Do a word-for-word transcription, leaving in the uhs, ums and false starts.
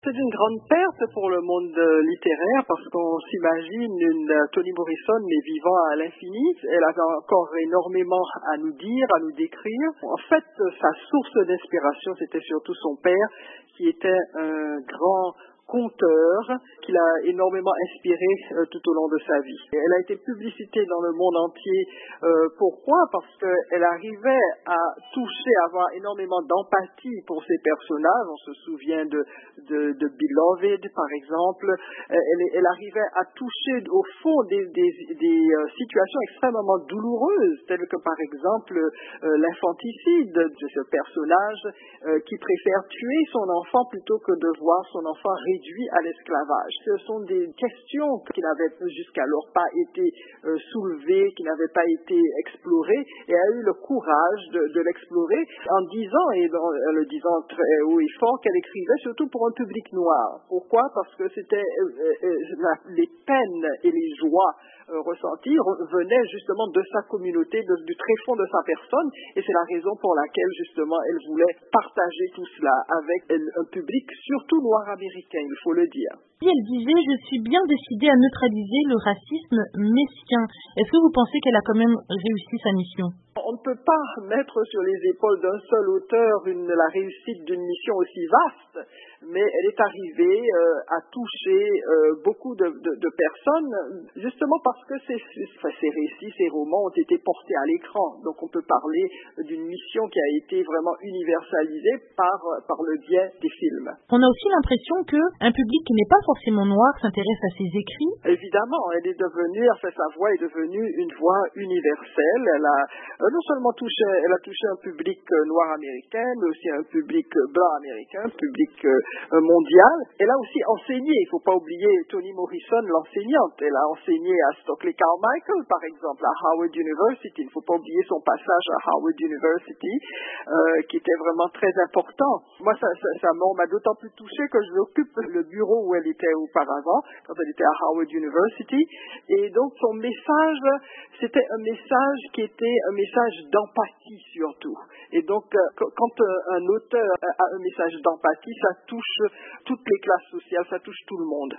c'est une grande perte pour le monde euh, littéraire parce qu'on s'imagine une euh, Toni Morrison mais vivant à l'infini. Elle avait encore énormément à nous dire, à nous décrire. En fait, euh, sa source d'inspiration, c'était surtout son père qui était un grand conteur qui l'a énormément inspiré euh, tout au long de sa vie. Et elle a été publicitée dans le monde entier. Euh, pourquoi? Parce qu'elle arrivait à toucher, à avoir énormément d'empathie pour ses personnages. On se souvient de, de, de Beloved, par exemple. Elle, elle arrivait à toucher au fond des, des, des euh, situations extrêmement douloureuses, telles que par exemple euh, l'infanticide de ce personnage euh, qui préfère tuer son enfant plutôt que de voir son enfant réduit à l'esclavage. Ce sont des questions qui n'avaient jusqu'alors pas été euh, soulevées, qui n'avaient pas été explorées, et elle a eu le courage de, de l'explorer en disant, et en le disant très haut et fort, qu'elle écrivait surtout pour un public noir. Pourquoi? Parce que c'était euh, euh, la, les peines et les joies euh, ressenties venaient justement de sa communauté, de, du tréfonds de sa personne, et c'est la raison pour laquelle justement elle voulait partager tout cela avec un public surtout noir américain, il faut le dire. Elle disait « Je suis bien décidée à neutraliser le racisme mesquin ». Est-ce que vous pensez qu'elle a quand même réussi sa mission? On ne peut pas mettre sur les épaules d'un seul auteur une, la réussite d'une mission aussi vaste, mais elle est arrivée euh, à toucher euh, beaucoup de, de, de personnes, justement parce que ces, enfin, ces récits, ces romans ont été portés à l'écran. Donc on peut parler d'une mission qui a été vraiment universalisée par, par le biais des films. On a aussi l'impression qu'un public qui n'est pas forcément noir s'intéresse à ses écrits. Évidemment, elle est devenue, enfin sa voix est devenue une voix universelle. Elle a euh, non seulement touché, elle a touché un public euh, noir américain, mais aussi un public euh, blanc américain, un public euh, mondial. Elle a aussi enseigné, il ne faut pas oublier Toni Morrison, l'enseignante. Elle a enseigné à Stokely Carmichael, par exemple, à Howard University. Il ne faut pas oublier son passage à Howard University, euh, qui était vraiment très important. Moi, ça, ça, ça m'a d'autant plus touché que je occupe le bureau où elle était auparavant, quand elle était à Howard University. Et donc, son message, c'était un message qui était un message d'empathie surtout. Et donc, euh, quand euh, un auteur a un message d'empathie, ça touche toutes les classes sociales, ça touche tout le monde.